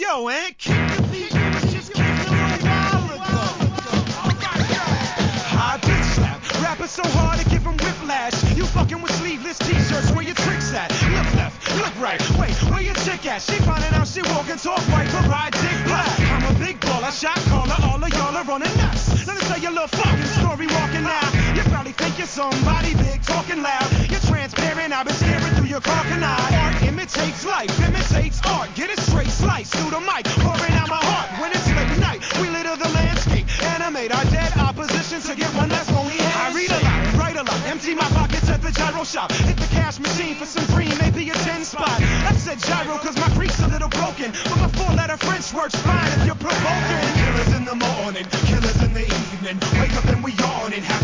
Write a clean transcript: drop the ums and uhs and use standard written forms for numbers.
Yo, Aunt, kick the beat. You was just kicking a little while ago. High bitch slap. Rapping so hard to give him whiplash. You fucking with sleeveless t-shirts. Where your tricks at? Look left, look right. Wait, where your chick at? She finding out she walking talk white, but ride dick black. I'm a big baller, shot caller. All of y'all are running nuts. Let me tell you a little fucking story walking out. You probably think you're somebody big talking loud. You're transparent. I've been staring through your carcanine. Art imitates life, imitates art. Get it straight, slice through the mic, pouring out my heart. When it's late night, we litter the landscape. Animate our dead opposition to get one last phony handshake. I read a lot and write a lot. Empty my pockets at the gyro shop. Hit the cash machine for some cream, maybe a 10 spot. I said gyro cause my creek's a little broken, but my 4-letter French works fine if you're provoking. Killers in the morning, killers in the evening. Wake up and we yawning.